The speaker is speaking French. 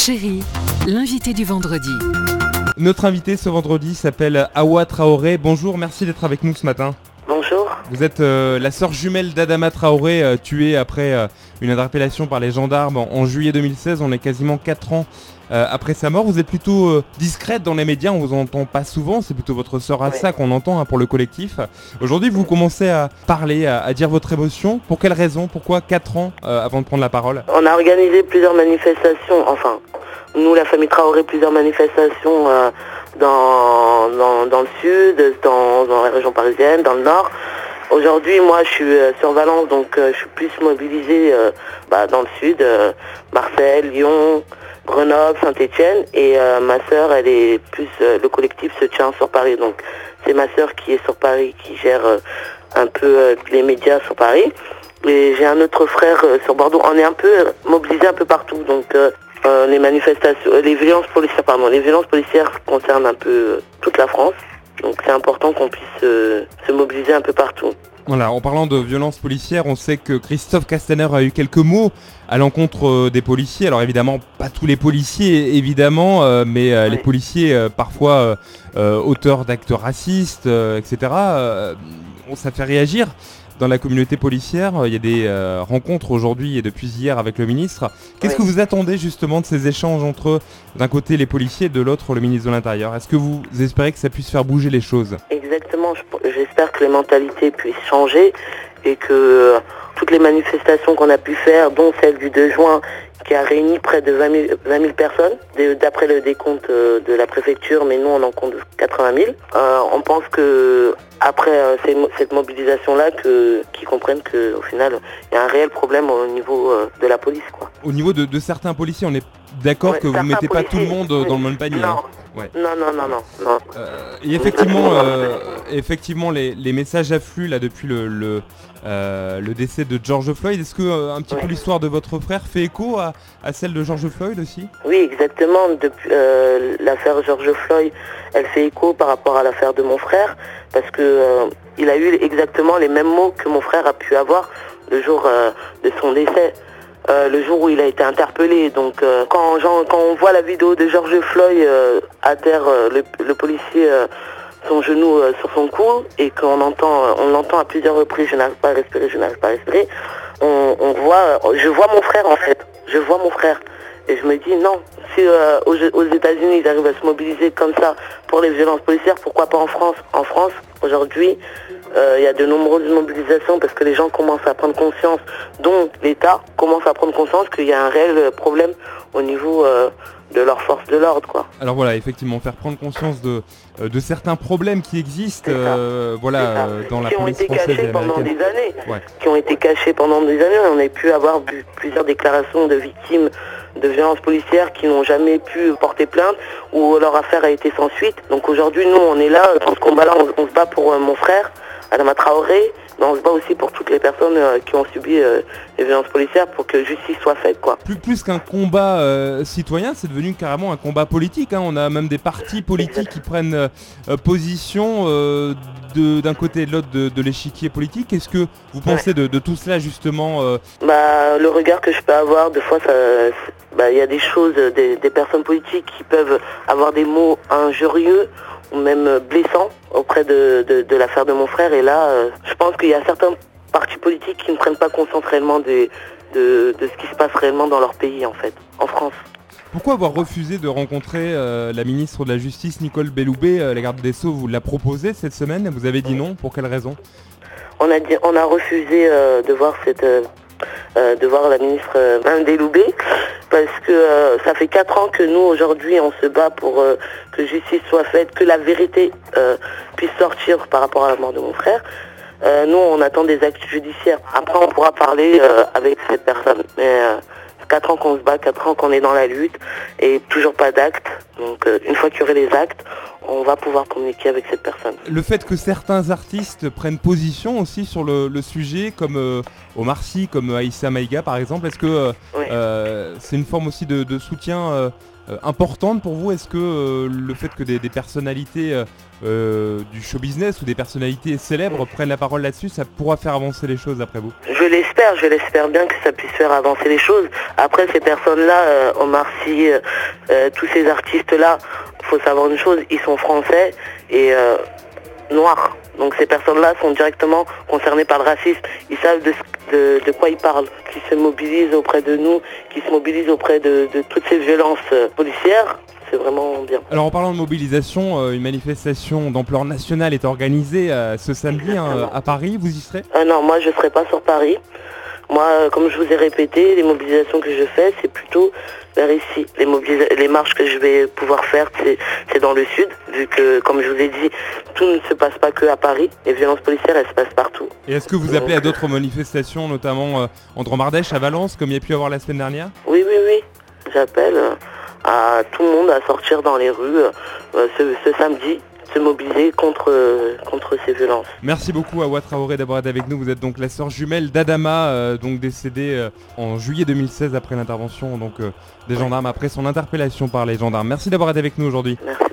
Chérie, l'invité du vendredi. Notre invité ce vendredi s'appelle Hawa Traoré. Bonjour, merci d'être avec nous ce matin. Bonjour. Vous êtes la sœur jumelle d'Adama Traoré, tuée après une interpellation par les gendarmes en juillet 2016. On est quasiment 4 ans après sa mort. Vous êtes plutôt discrète dans les médias, on vous entend pas souvent. C'est plutôt votre sœur Assa qu'on entend pour le collectif. Aujourd'hui, vous commencez à parler, à dire votre émotion. Pour quelle raison? Pourquoi 4 ans avant de prendre la parole? On a organisé plusieurs manifestations, enfin, nous, la famille Traoré, plusieurs manifestations dans le sud, dans la région parisienne, dans le nord. Aujourd'hui, moi, je suis sur Valence, donc je suis plus mobilisée dans le sud, Marseille, Lyon, Grenoble, Saint-Étienne. Et ma sœur, elle est plus, le collectif se tient sur Paris. Donc, c'est ma sœur qui est sur Paris, qui gère un peu les médias sur Paris. Et j'ai un autre frère sur Bordeaux. On est un peu mobilisés un peu partout. Donc, les manifestations, les violences policières concernent un peu toute la France. Donc c'est important qu'on puisse se mobiliser un peu partout. Voilà, en parlant de violences policières, on sait que Christophe Castaner a eu quelques mots à l'encontre des policiers. Alors évidemment, pas tous les policiers, évidemment, mais les policiers parfois auteurs d'actes racistes, etc. Ça fait réagir. Dans la communauté policière, il y a des rencontres aujourd'hui et depuis hier avec le ministre. Qu'est-ce que vous attendez justement de ces échanges entre d'un côté les policiers et de l'autre le ministre de l'Intérieur? Est-ce que vous espérez que ça puisse faire bouger les choses? Exactement, j'espère que les mentalités puissent changer et que toutes les manifestations qu'on a pu faire, dont celle du 2 juin, qui a réuni près de 20 000 personnes, d'après le décompte de la préfecture, mais nous on en compte 80 000. On pense que après cette mobilisation-là, qu'ils comprennent qu'au final, il y a un réel problème au niveau de la police, quoi. Au niveau de certains policiers, on est d'accord que vous ne mettez pas tout le monde dans le même panier. Non. Hein. Ouais. Non. Et effectivement, les messages affluent là depuis le décès de George Floyd. Est-ce que un petit peu l'histoire de votre frère fait écho à celle de George Floyd aussi? Oui, exactement. Depuis l'affaire George Floyd, elle fait écho par rapport à l'affaire de mon frère, parce que il a eu exactement les mêmes mots que mon frère a pu avoir le jour de son décès. Le jour où il a été interpellé. Donc quand on voit la vidéo de George Floyd à terre, le policier son genou sur son cou, et qu'on l'entend à plusieurs reprises, je n'arrive pas à respirer, je vois mon frère en fait, et je me dis non, si aux États-Unis ils arrivent à se mobiliser comme ça pour les violences policières, pourquoi pas en France? En France, aujourd'hui, il y a de nombreuses mobilisations parce que les gens commencent à prendre conscience, dont l'État commence à prendre conscience qu'il y a un réel problème au niveau de leurs forces de l'ordre, quoi. Alors voilà, effectivement, faire prendre conscience de certains problèmes qui existent dans la police française et américaine. Qui ont été cachés pendant des années. On a pu avoir plusieurs déclarations de victimes de violences policières qui n'ont jamais pu porter plainte, ou leur affaire a été sans suite. Donc aujourd'hui, nous, on est là, dans ce combat-là, on se bat pour mon frère, Adama Traoré, mais on se bat aussi pour toutes les personnes qui ont subi les violences policières, pour que justice soit faite, quoi. Plus qu'un combat citoyen, c'est devenu carrément un combat politique, hein. On a même des partis politiques qui prennent position d'un côté et de l'autre de l'échiquier politique. Qu'est-ce que vous pensez de tout cela, justement Le regard que je peux avoir, des fois, il y a des choses, des personnes politiques qui peuvent avoir des mots injurieux ou même blessants auprès de l'affaire de mon frère. Et là, je pense qu'il y a certains partis politiques qui ne prennent pas conscience réellement de ce qui se passe réellement dans leur pays, en fait, en France. Pourquoi avoir refusé de rencontrer la ministre de la Justice, Nicole Belloubet? La garde des Sceaux vous l'a proposé cette semaine, vous avez dit non, pour quelle raison? On a refusé de voir la ministre Belloubet, parce que ça fait 4 ans que nous, aujourd'hui, on se bat pour que justice soit faite, que la vérité puisse sortir par rapport à la mort de mon frère. Nous, on attend des actes judiciaires. Après, on pourra parler avec cette personne. Mais 4 ans qu'on se bat, 4 ans qu'on est dans la lutte, et toujours pas d'actes. Donc une fois qu'il y aurait les actes, on va pouvoir communiquer avec cette personne. Le fait que certains artistes prennent position aussi sur le sujet, comme Omar Sy, comme Aïssa Maïga par exemple, est-ce que c'est une forme aussi de soutien importante pour vous? Est-ce que le fait que des personnalités du show business ou des personnalités célèbres prennent la parole là-dessus, ça pourra faire avancer les choses d'après vous? Je l'espère bien que ça puisse faire avancer les choses. Après, ces personnes-là, Omar Sy, tous ces artistes-là, il faut savoir une chose, ils sont français et noirs. Donc ces personnes-là sont directement concernées par le racisme. Ils savent de quoi ils parlent, qui se mobilisent auprès de nous, qui se mobilisent auprès de toutes ces violences policières. C'est vraiment bien. Alors en parlant de mobilisation, une manifestation d'ampleur nationale est organisée ce samedi à Paris. Vous y serez? Non, moi je ne serai pas sur Paris. Moi, comme je vous ai répété, les mobilisations que je fais, c'est plutôt vers ici. Les marches que je vais pouvoir faire, c'est dans le sud, vu que, comme je vous ai dit, tout ne se passe pas que à Paris. Les violences policières, elles se passent partout. Et est-ce que vous appelez à d'autres manifestations, notamment en Dromardèche, à Valence, comme il y a pu avoir la semaine dernière? Oui. J'appelle à tout le monde à sortir dans les rues ce samedi, se mobiliser contre ces violences. Merci beaucoup Awa Traoré d'avoir été avec nous. Vous êtes donc la sœur jumelle d'Adama, donc décédée en juillet 2016 après l'intervention des gendarmes, après son interpellation par les gendarmes. Merci d'avoir été avec nous aujourd'hui. Merci.